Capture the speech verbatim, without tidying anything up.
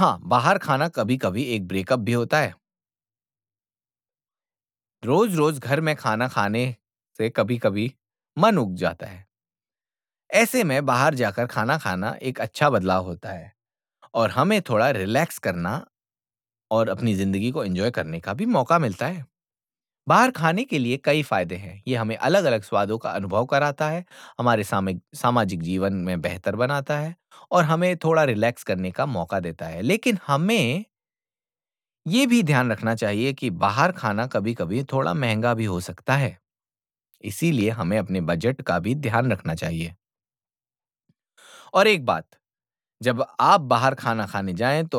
हाँ, बाहर खाना कभी-कभी एक ब्रेकअप भी होता है। रोज़-रोज़ घर में खाना खाने से कभी-कभी मन ऊब जाता है। ऐसे में बाहर जाकर खाना खाना एक अच्छा बदलाव होता है और हमें थोड़ा रिलैक्स करना और अपनी ज़िंदगी को एन्जॉय करने का भी मौका मिलता है। बाहर खाने के लिए कई फ़ायदे हैं। ये हमें अलग-अलग स्वादों का अनुभव कराता है, हमारे सामिक सामाजिक जीवन में बेहतर बनाता है और हमें थोड़ा रिलैक्स करने का मौका देता है। लेकिन हमें ये भी ध्यान रखना चाहिए कि बाहर खाना कभी-कभी थोड़ा महँगा भी हो सकता है। इसीलिए हमें अपने बजट का भी ध्यान रखना चाहिए। और एक बात, जब आप बाहर खाना खाने जाएँ तो